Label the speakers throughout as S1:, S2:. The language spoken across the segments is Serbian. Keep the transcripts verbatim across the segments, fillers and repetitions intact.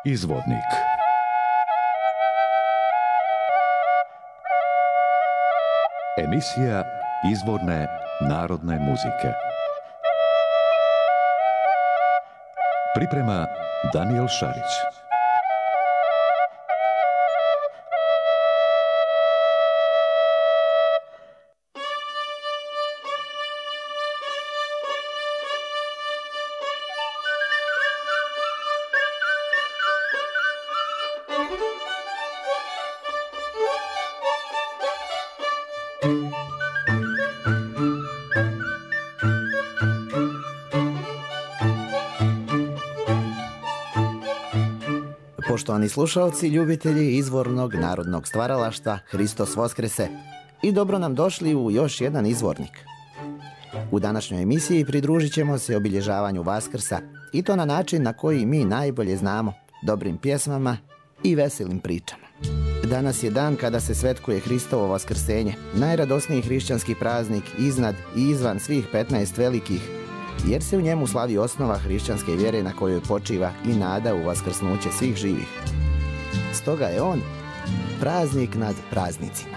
S1: Izvornik. Emisija izvorne narodne muzike. Priprema Danijel Šarić.
S2: Poštovani slušalci, ljubitelji izvornog narodnog stvaralaštva, Hristos Voskrese i dobro nam došli u još jedan izvornik. U današnjoj emisiji pridružit ćemo se obilježavanju Vaskrsa i to na način na koji mi najbolje znamo, dobrim pjesmama i veselim pričama. Danas je dan kada se svetkuje Hristovo vaskrsenje, najradosniji hrišćanski praznik iznad i izvan svih petnaest velikih, jer se u njemu slavi osnova hrišćanske vjere na kojoj počiva i nada u vaskrsnuće svih živih. Stoga je on praznik nad praznicima.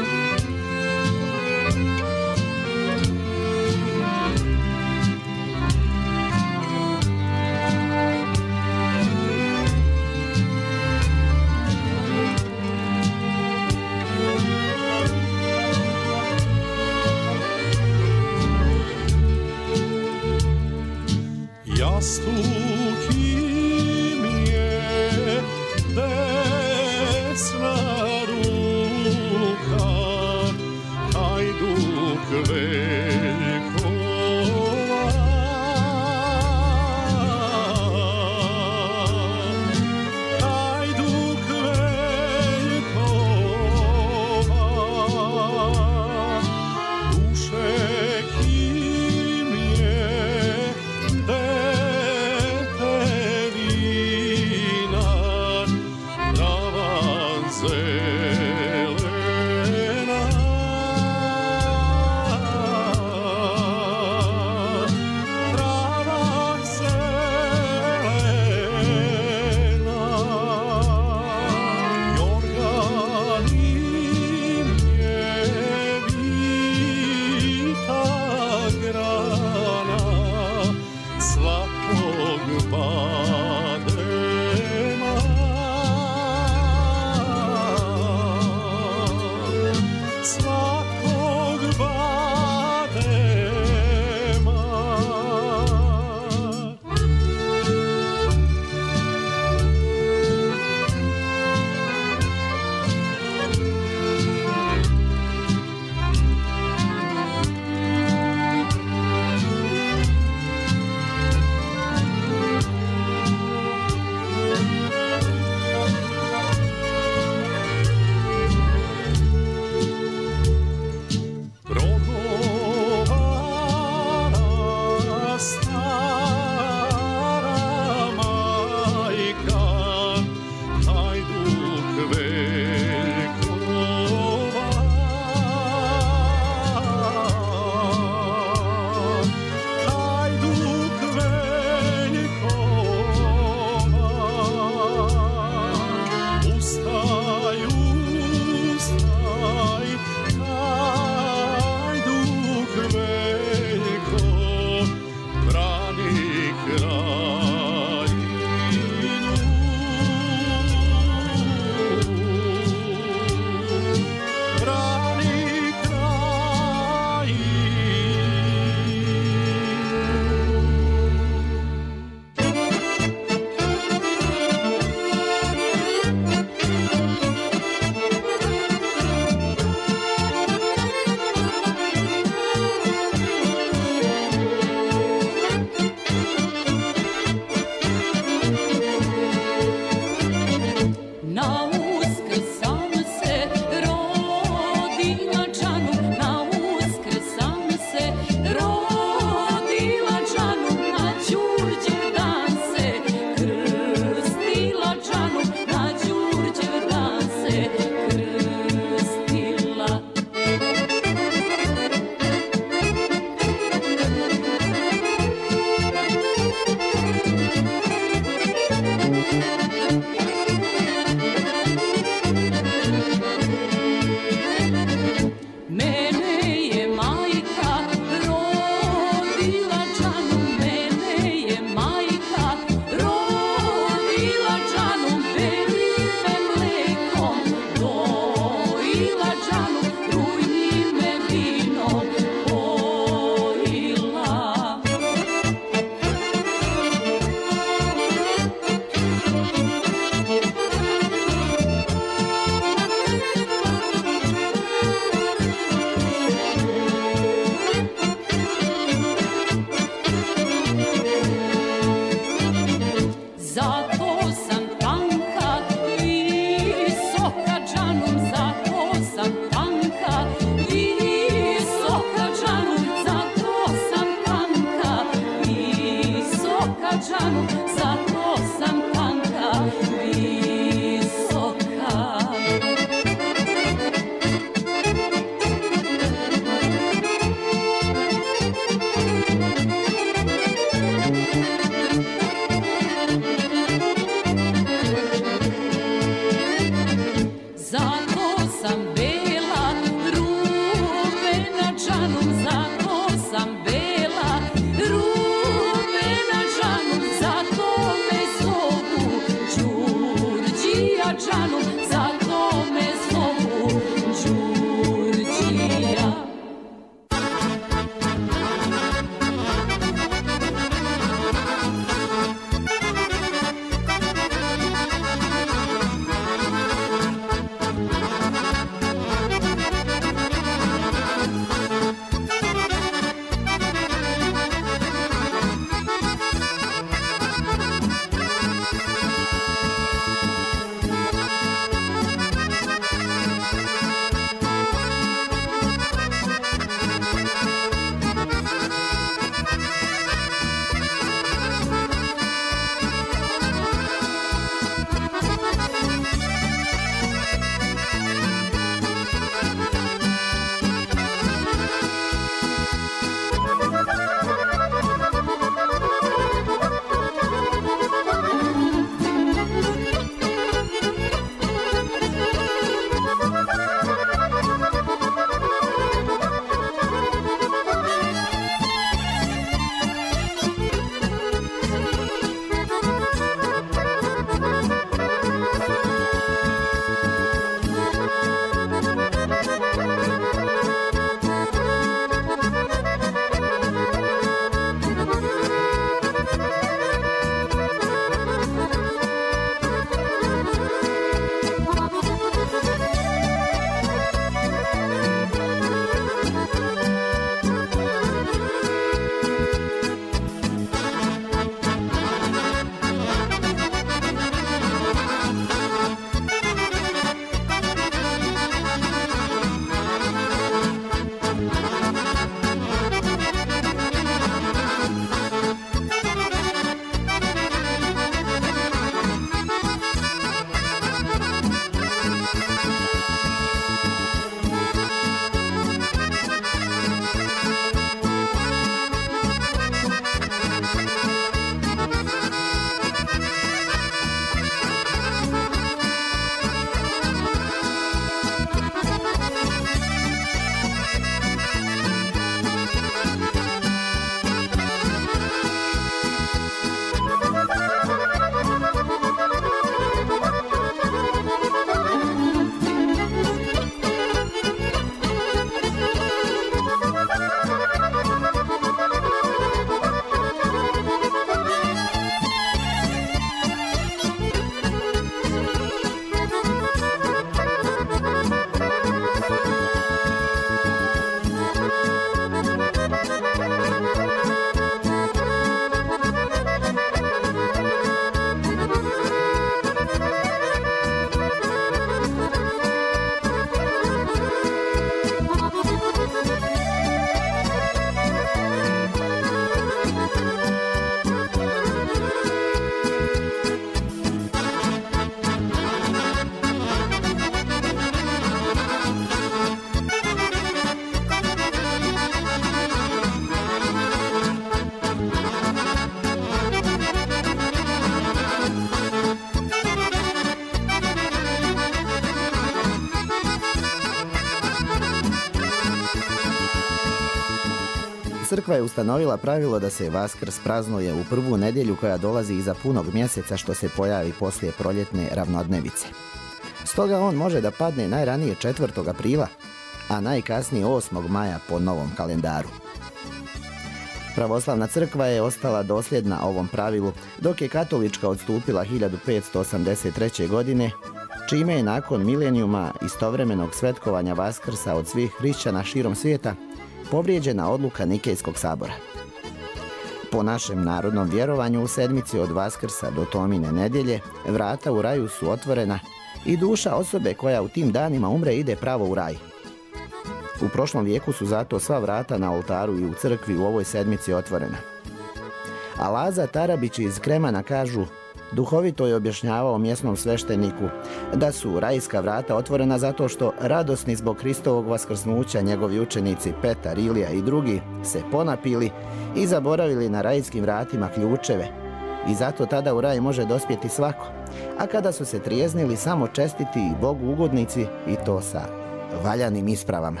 S2: crkva je ustanovila pravilo da se Vaskrs praznuje u prvu nedjelju koja dolazi iza punog mjeseca što se pojavi poslije proljetne ravnodnevice. Stoga on može da padne najranije četvrtog aprila, a najkasnije osmog maja po novom kalendaru. Pravoslavna crkva je ostala dosljedna ovom pravilu, dok je katolička odstupila hiljadu petsto osamdeset treće. godine, čime je nakon milenijuma istovremenog svetkovanja Vaskrsa od svih hrišćana širom svijeta povrijeđena odluka Nikejskog sabora. Po našem narodnom vjerovanju u sedmici od Vaskrsa do Tomine nedjelje vrata u raju su otvorena i duša osobe koja u tim danima umre ide pravo u raj. U prošlom vijeku su zato sva vrata na oltaru i u crkvi u ovoj sedmici otvorena. A Laza Tarabić iz Kremana kažu, duhovito je objašnjavao mjesnom svešteniku da su rajska vrata otvorena zato što radosni zbog Hristovog vaskrsnuća njegovi učenici Petar, Ilija i drugi se ponapili i zaboravili na rajskim vratima ključeve i zato tada u raj može dospjeti svako, a kada su se trijeznili samo čestiti i Bogu ugodnici i to sa valjanim ispravama.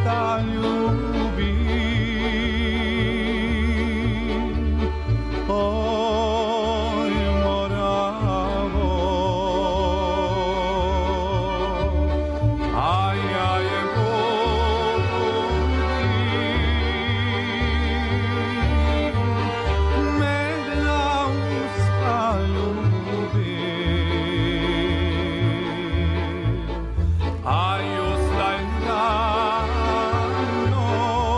S3: usta ljubim. Oj, Moravo, a ja je volim, medna usta ljubim, a justaj davno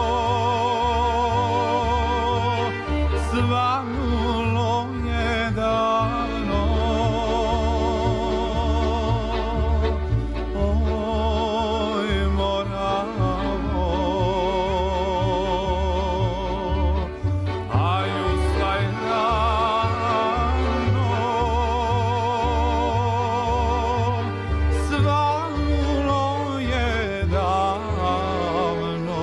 S3: svanulo je davno. Oj, Moravo, a justaj davno svanulo je davno.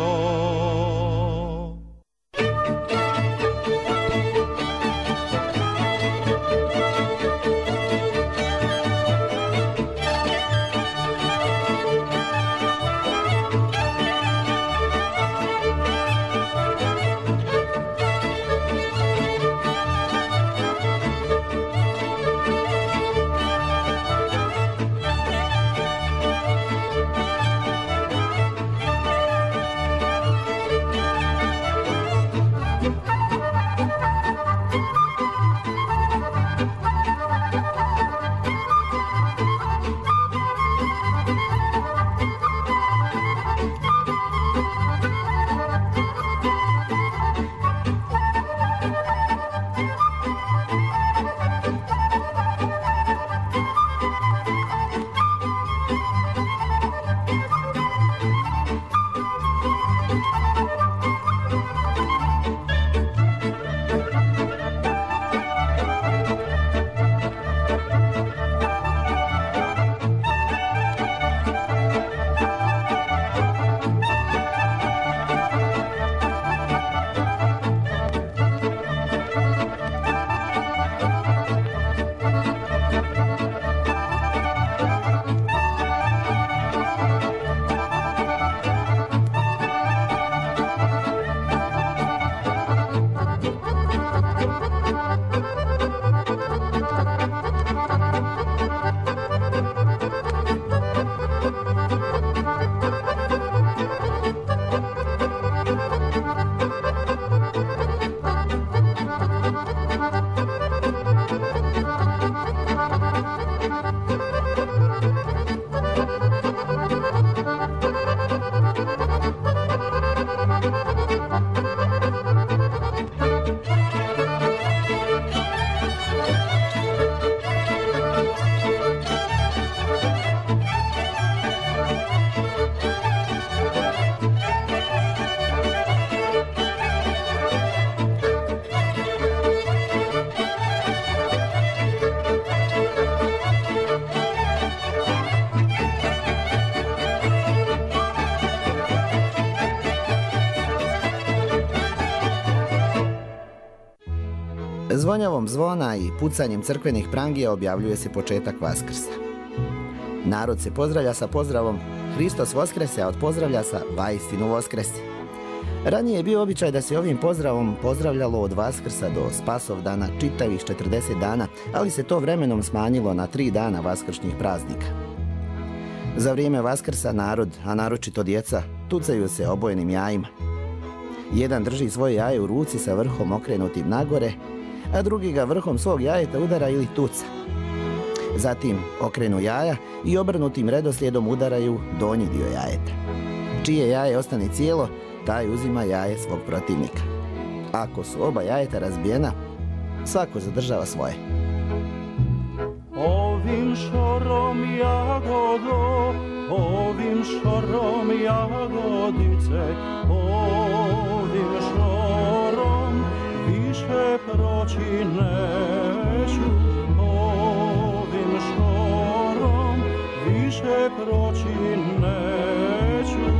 S2: Zvonjavom zvona i pucanjem crkvenih prangija objavljuje se početak Vaskrsa. Narod se pozdravlja sa pozdravom Hristos Voskrese, a od pozdravlja sa Vaistinu Voskrese. Ranije je bio običaj da se ovim pozdravom pozdravljalo od Vaskrsa do Spasovdana čitavih četrdeset dana, ali se to vremenom smanjilo na tri dana vaskršnjih praznika. Za vrijeme Vaskrsa narod, a naročito djeca, tucaju se obojenim jajima. Jedan drži svoje jaje u ruci sa vrhom okrenutim nagore, a drugi ga vrhom svog jajeta udara ili tuca. Zatim okrenu jaja i obrnutim redoslijedom udaraju donji dio jajeta. Čije jaje ostane cijelo, taj uzima jaje svog protivnika. Ako su oba jajeta razbijena, svako zadržava svoje.
S3: Ovim šorom jagodo, ovim šorom jagodice, ovim šorom više proći neću, ovim šorom više proći neću.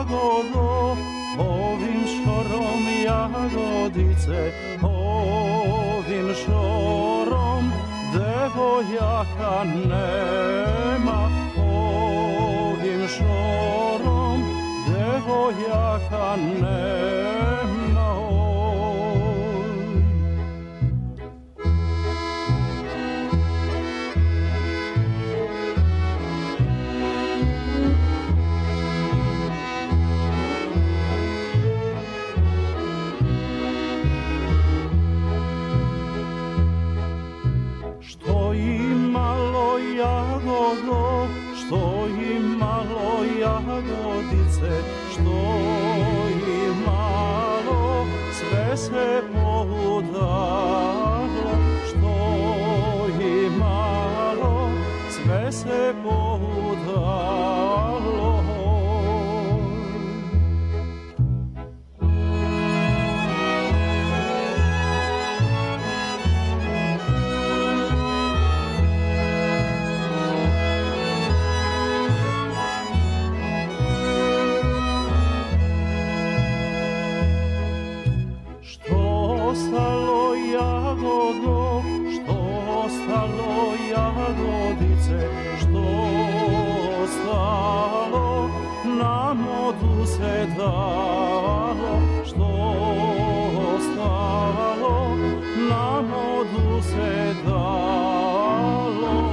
S3: jagodo, ovim šorom jagodice, ovim šorom devojaka nema, ovim šorom devojaka nema. Što imalo jagodo, što imalo jagodice, što imalo sve se poudalo, što imalo sve se poudalo. Ostalo jagodo, što ostalo jagodice, što ostalo nam oduse dalo, što ostalo nam oduse dalo.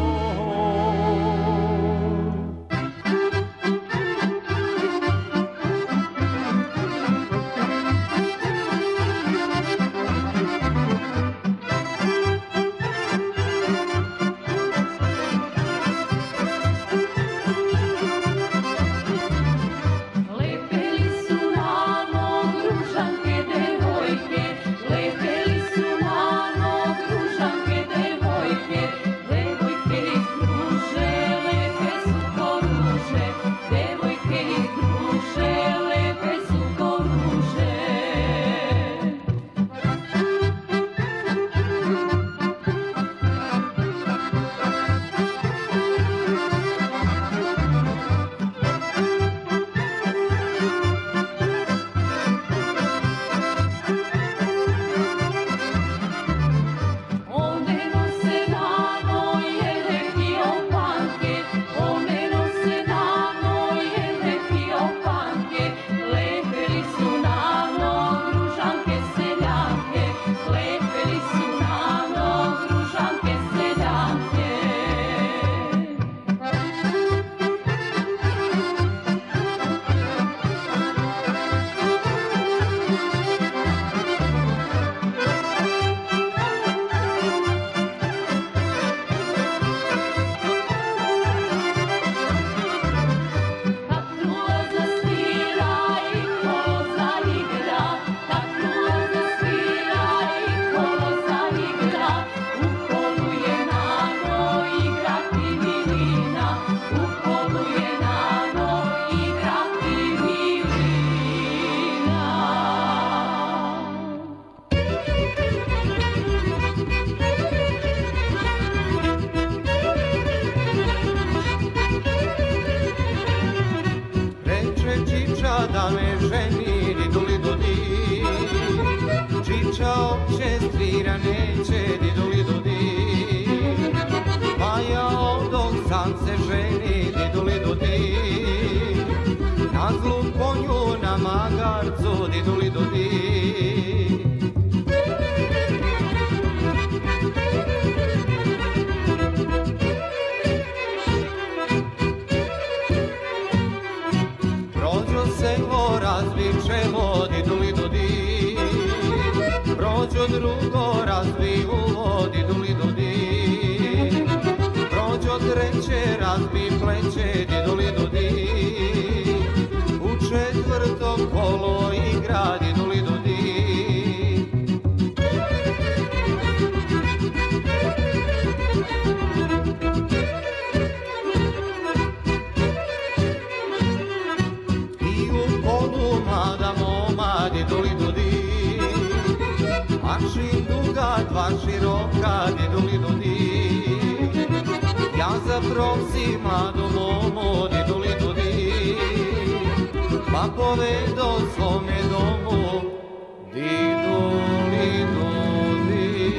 S4: Da me ženi diduli dudi, Čiča orkestrira neće diduli dudi, pa ja odog sam se ženi diduli dudi, na zlu konju na magarcu diduli dudi. Razvičemo diduli dudi, prođo drugo razvi uvo diduli dudi, prođo treće razvi pleće diduli dudi, u četvrto kolo igra diduli dudi. Diduli dudi, aršin duga, dva široka, diduli dudi, ja zaprosim mladu momu, diduli dudi, pa po povedo svome domu, didu li dudi.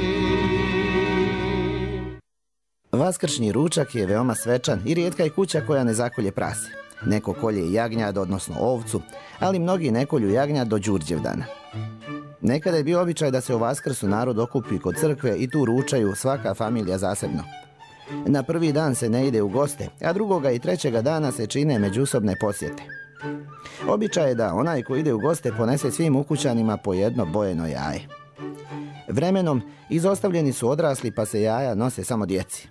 S2: Vaskršnji ručak je veoma svečan i rijetka je kuća koja ne zakolje prase. Neko kolje jagnjad, odnosno ovcu, ali mnogi ne kolju jagnjad do Đurđevdana. Nekada je bio običaj da se u Vaskrsu narod okupi kod crkve i tu ručaju svaka familija zasebno. Na prvi dan se ne ide u goste, a drugoga i trećega dana se čine međusobne posjete. Običaj je da onaj ko ide u goste ponese svim ukućanima po jedno bojeno jaje. Vremenom izostavljeni su odrasli pa se jaja nose samo djeci.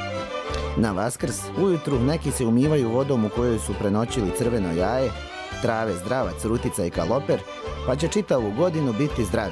S2: Na Vaskrs ujutru neki se umivaju vodom u kojoj su prenoćili crveno jaje, trave zdravac, rutica i kaloper, pa će čitavu godinu biti zdravi.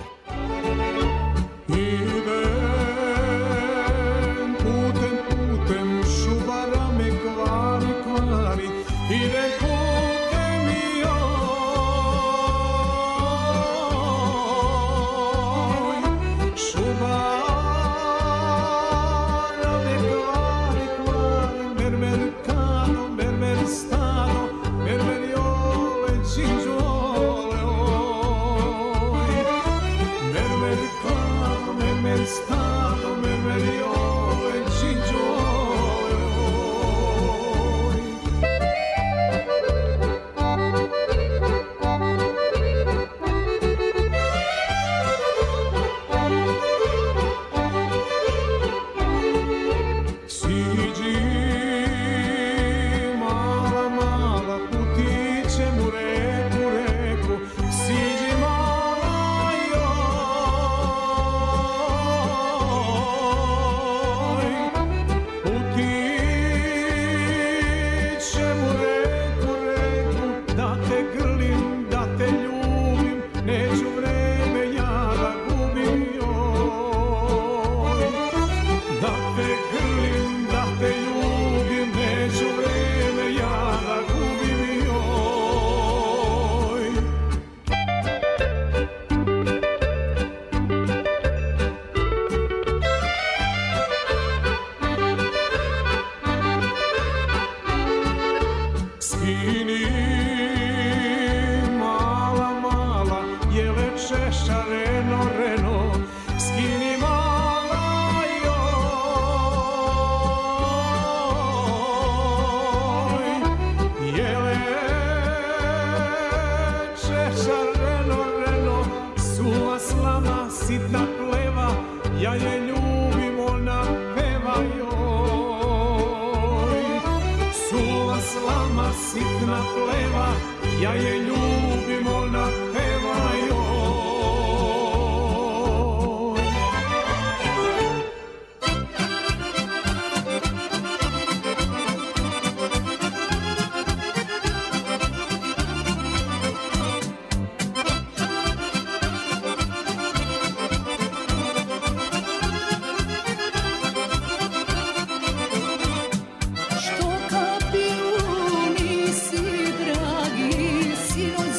S5: Što kapiju nisi, dragi sinoć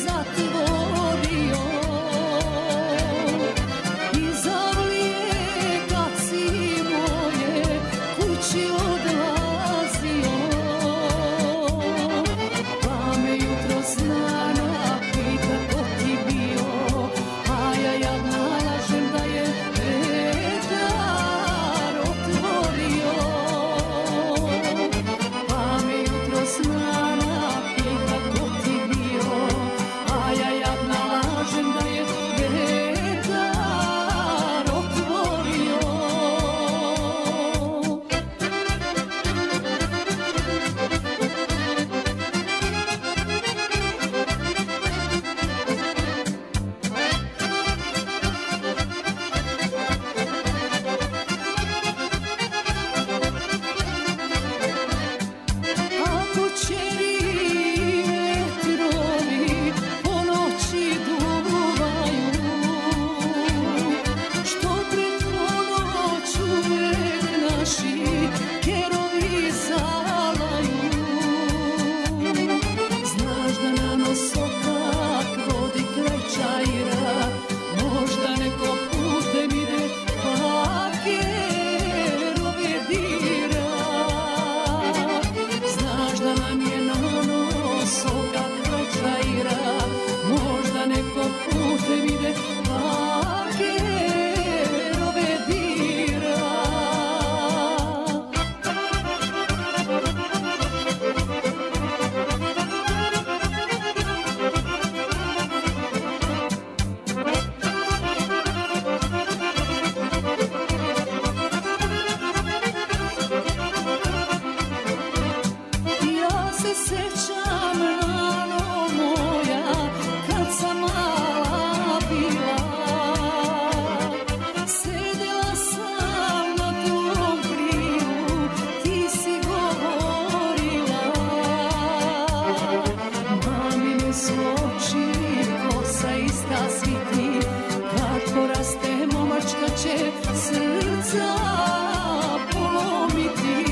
S5: srca polomiti.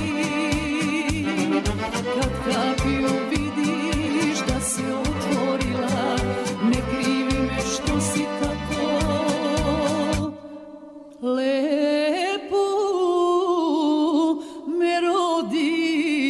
S5: Kad kapiju vidiš da se otvorila, ne krivi me što si tako lepo me rodila.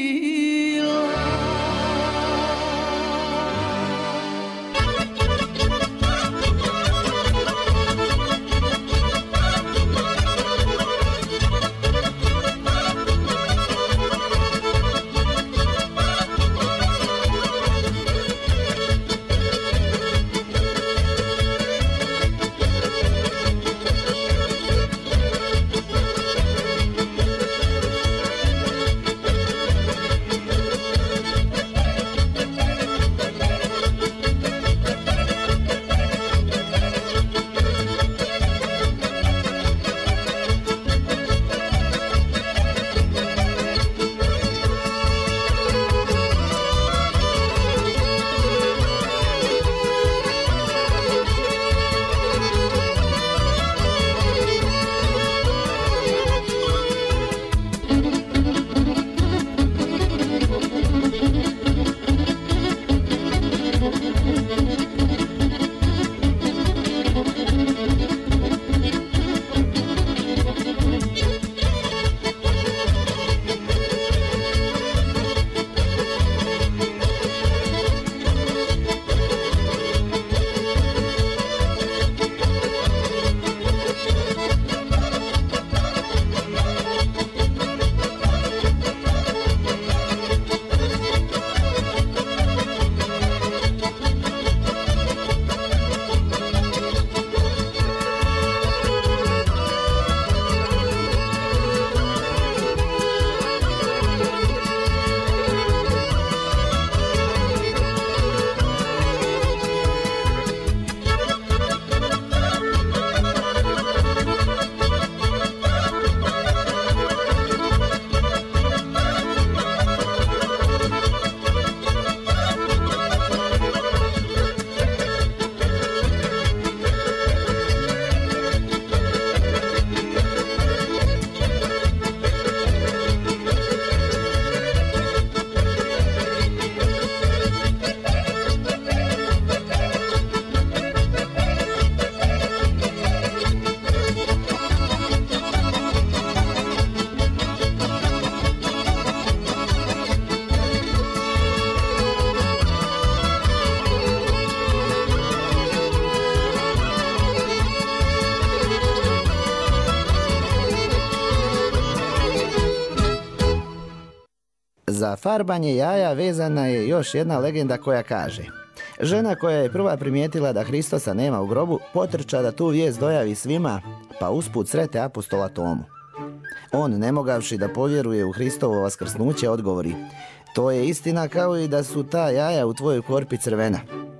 S2: Za farbanje jaja vezana je još jedna legenda koja kaže: žena koja je prva primijetila da Hristosa nema u grobu potrča da tu vijest dojavi svima, pa usput srete apostola Tomu. On, ne mogavši da povjeruje u Hristovo vaskrsnuće, odgovori: to je istina kao i da su ta jaja u tvojoj korpi crvena.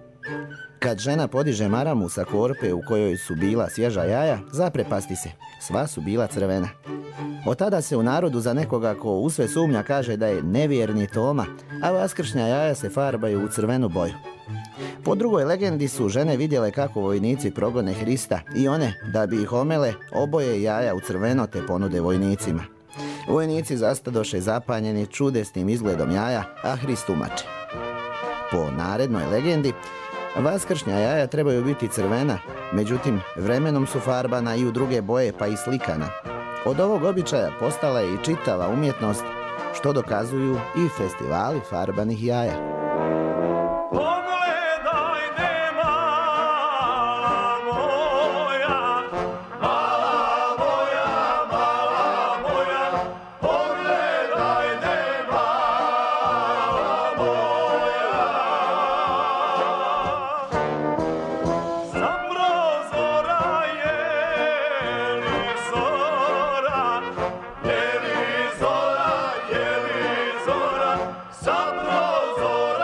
S2: Kad žena podiže maramu sa korpe u kojoj su bila svježa jaja, zaprepasti se, sva su bila crvena. Od tada se u narodu za nekoga ko u sve sumnja kaže da je nevjerni Toma, a vaskršnja jaja se farbaju u crvenu boju. Po drugoj legendi su žene vidjele kako vojnici progone Hrista i one, da bi ih omele, oboje jaja u crveno te ponude vojnicima. Vojnici zastadoše zapanjeni čudesnim izgledom jaja, a Hrist umače. Po narednoj legendi, vaskršnja jaja trebaju biti crvena, međutim vremenom su farbana i u druge boje pa i slikana. Od ovog običaja postala je i čitava umjetnost, što dokazuju i festivali farbanih jaja.
S6: Sa prozora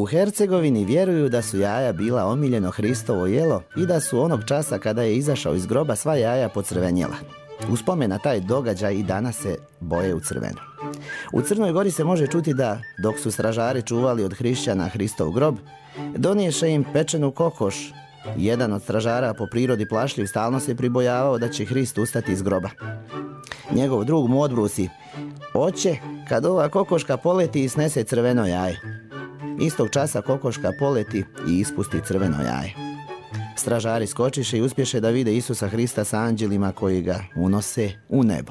S2: U Hercegovini vjeruju da su jaja bila omiljeno Hristovo jelo i da su onog časa kada je izašao iz groba sva jaja pocrvenjela. U spomen na taj događaj i danas se boje u crveno. U Crnoj Gori se može čuti da, dok su stražari čuvali od hrišćana Hristov grob, doniješe im pečenu kokoš. Jedan od stražara, po prirodi plašljiv, stalno se pribojavao da će Hrist ustati iz groba. Njegov drug mu odbrusi: "Oće, kad ova kokoška poleti i snese crveno jaje." Istog časa kokoška poleti i ispusti crveno jaje. Stražari skočiše i uspješe da vide Isusa Hrista sa anđelima koji ga unose u nebo.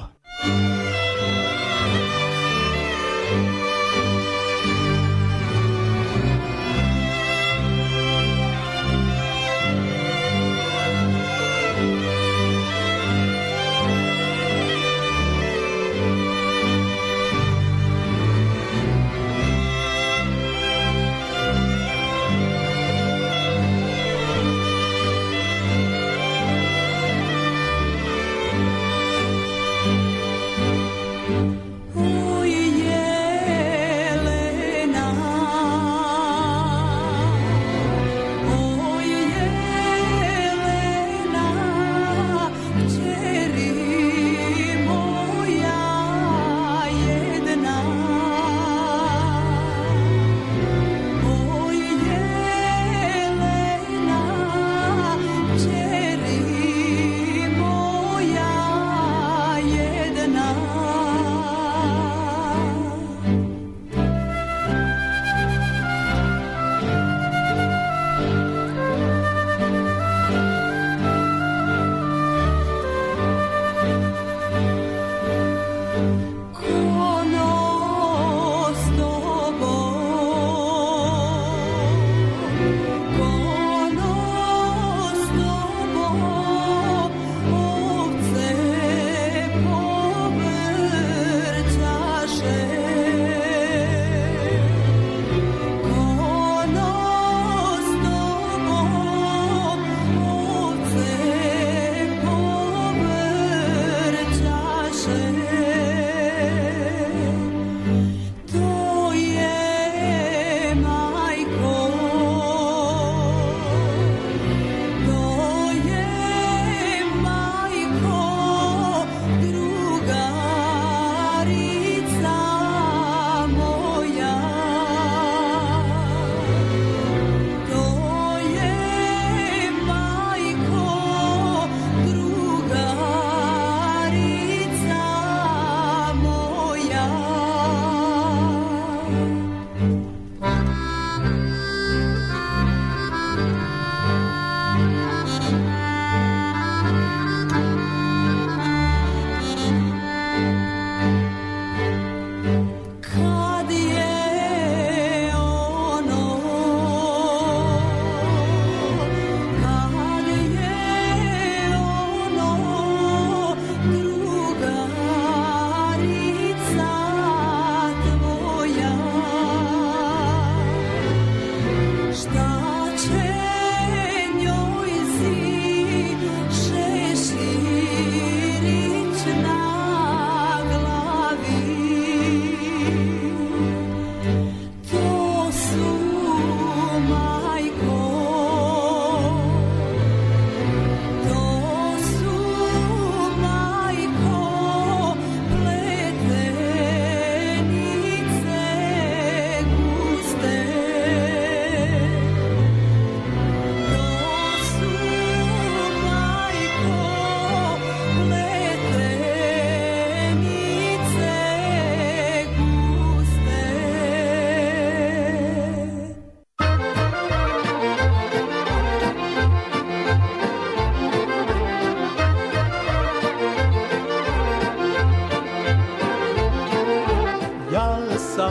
S3: sam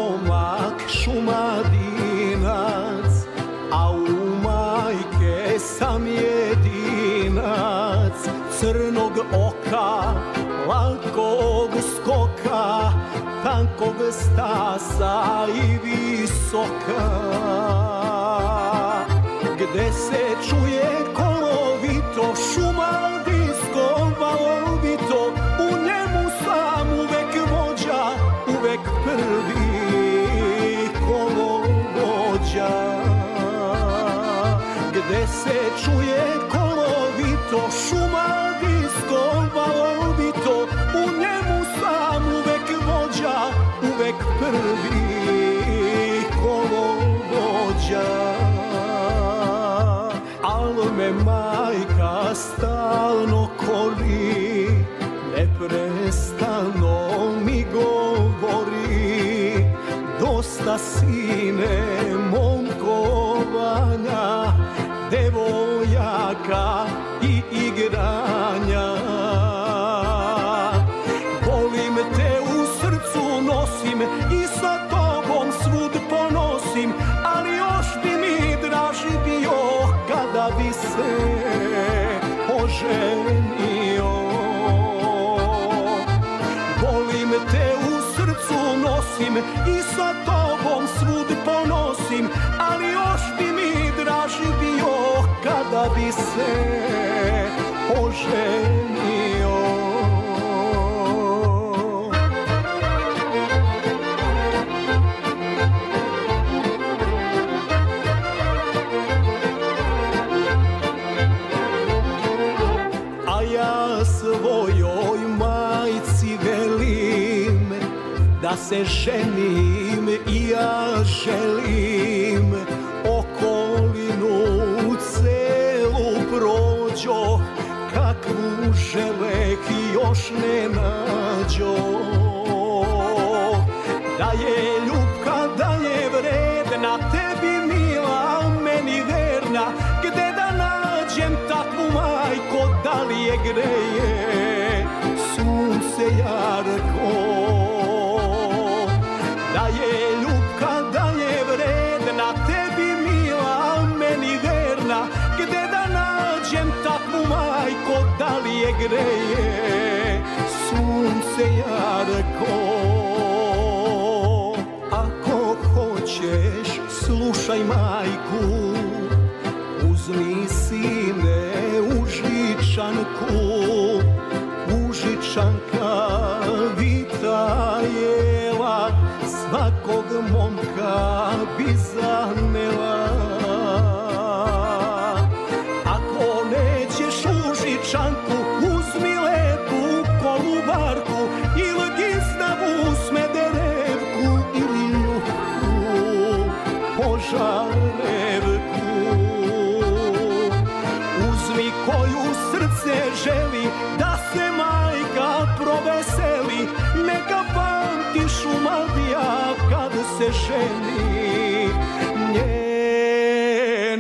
S3: momak šumadinac, a u majke sam jedinac. Crnog oka, lakog skoka, tankog stasa i visoka. Gde se čuje kolovito, šumadinsko valovito, u njemu sam uvek vođa, uvek prvi kolovođa. gde se čuje kolovito, šuma disko valovito, u njemu sam uvek vođa, uvek prvi kolovođa. Al me majka stalno kori, neprestano mi govori, dosta sine momkovanja, devojaka i igranja. Volim te, u srcu nosim i sa tobom svud ponosim, ali još bi mi draži bio kada bi se oženio. Volim te, u srcu nosim i sa tobom svud ponosim, ali još bi mi draži bio kada bi se oženio. A ja svojoj majci velim da se ženim i ja želim okolinu celu prođo, kakvu želeh još ne nađo. Da je ljubka, da je vredna, tebi mila, meni verna, gde da nađem takvu majko, da li je greje sunce jarko. Da je ljubka, da je vredna, tebi mila, meni verna, gde da nađem takvu majko, da li je greje sunce jarko. Ako hoćeš, slušaj majku, uzmi sine užičanku, užičanka vitajela, svakog momka bi zanela. Ako nećeš užičanku, uzmi lepu kolubarku ili gistavu smederevku ili ljubu požarevku. Uzmi koju srce želi, da se majka proveseli, neka pamti Šumadija kad se ženi njen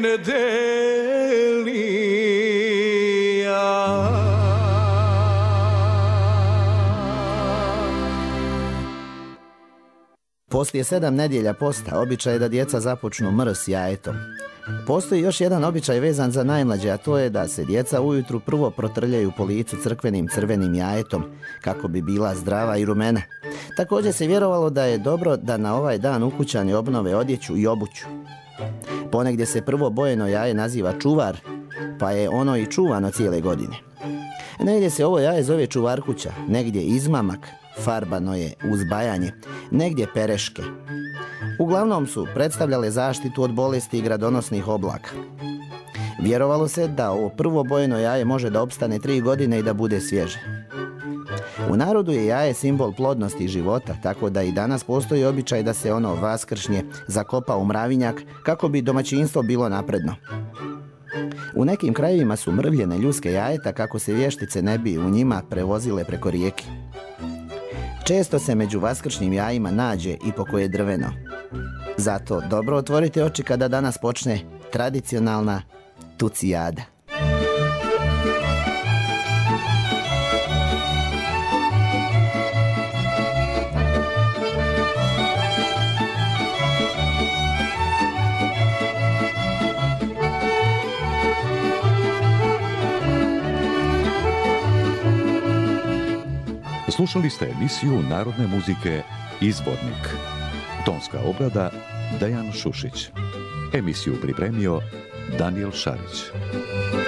S3: Delija.
S2: Poslije sedam nedjelja posta običaj je da djeca započnu mrs jajetom. Postoji još jedan običaj vezan za najmlađe, a to je da se djeca ujutru prvo protrljaju po licu crkvenim crvenim jajetom, kako bi bila zdrava i rumena. Također se vjerovalo da je dobro da na ovaj dan ukućani obnove odjeću i obuću. Ponegdje se prvo bojeno jaje naziva čuvar, pa je ono i čuvano cijele godine. Negdje se ovo jaje zove čuvarkuća, negdje izmamak, farbano je uzbajanje, negdje pereške. Uglavnom su predstavljale zaštitu od bolesti i gradonosnih oblaka. Vjerovalo se da ovo prvo bojeno jaje može da opstane tri godine i da bude svježe. U narodu je jaje simbol plodnosti i života, tako da i danas postoji običaj da se ono vaskršnje zakopa u mravinjak kako bi domaćinstvo bilo napredno. U nekim krajevima su mrvljene ljudske jajeta kako se vještice ne bi u njima prevozile preko rijeke. Često se među vaskršnjim jajima nađe i pokoje drveno. Zato dobro otvorite oči kada danas počne tradicionalna tucijada.
S1: Slušali ste emisiju narodne muzike Izvornik. Tonska obrada Dejan Šušić. Emisiju pripremio Danijel Šarić.